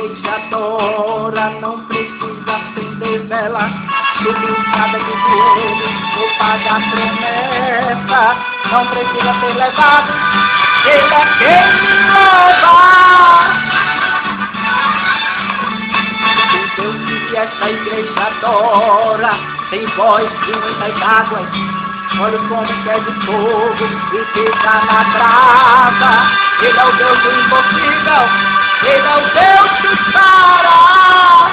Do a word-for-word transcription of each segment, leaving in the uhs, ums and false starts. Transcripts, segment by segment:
igreja adora, não precisa acender vela, subir escada de joelho ou pagar promessa, não precisa ser levado, ele é quem me leva. O Deus que esta igreja adora, tem voz de muitas águas, olha como que é de fogo e fica na brasa. Ele é o Deus do impossível, ele é o Deus que para.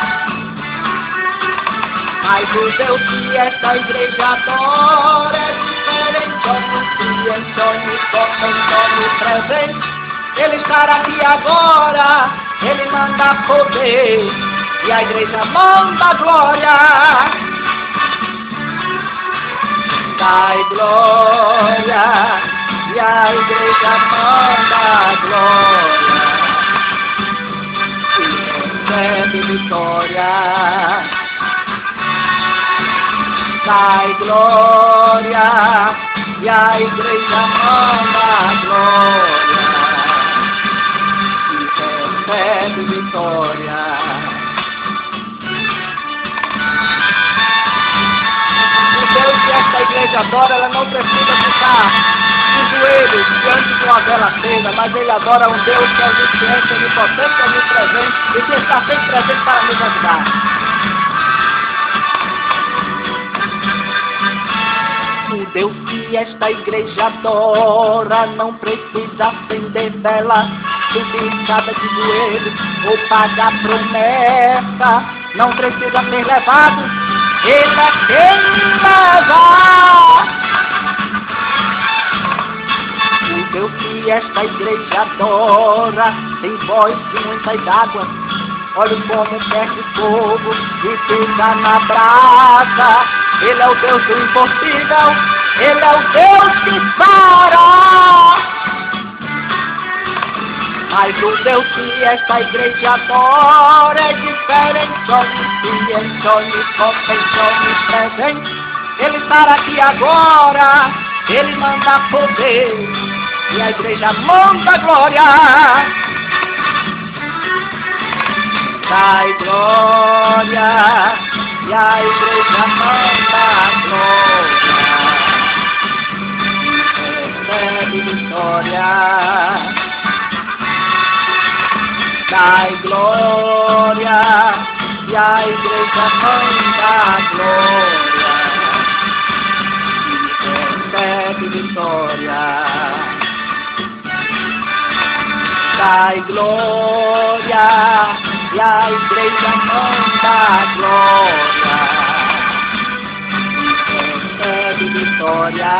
Mas o Deus que esta igreja adora é diferente, sonho em sonho, toca em sonho presente. Ele estará aqui agora, ele manda poder e a igreja manda glória. Dai glória, e a igreja manda glória, e recebe vitória. Dai glória, e a igreja manda glória, e recebe vitória. Esta igreja adora, ela não precisa ficar de joelhos diante de uma vela acesa, mas ele adora um Deus que é onisciente, onipotente, onipresente e que está sempre presente para nos ajudar. O Deus que esta igreja adora, não precisa acender vela, subir escada de joelhos ou pagar promessa, não precisa ser levado, ele é quem me leva. O Deus que esta igreja adora, tem voz de muitas águas, olha como perde fogo e fica na brasa. Ele é o Deus do impossível, ele é o Deus que para. Mas o Deus que esta igreja adora é diferente, onisciente, onipotente, onipresente. Ele estará aqui agora, ele manda poder e a igreja manda glória. Dai glória, e a igreja manda glória, e recebe vitória. Dai glória, e a igreja manda glória, e recebe vitória. Dai glória, e a igreja manda glória, e recebe vitória.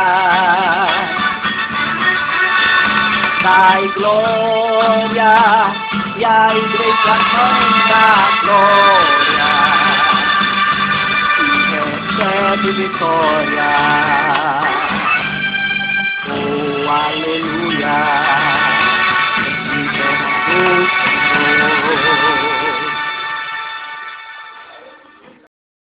Dai glória, e a igreja manda glória, e recebe vitória. Oh, aleluia.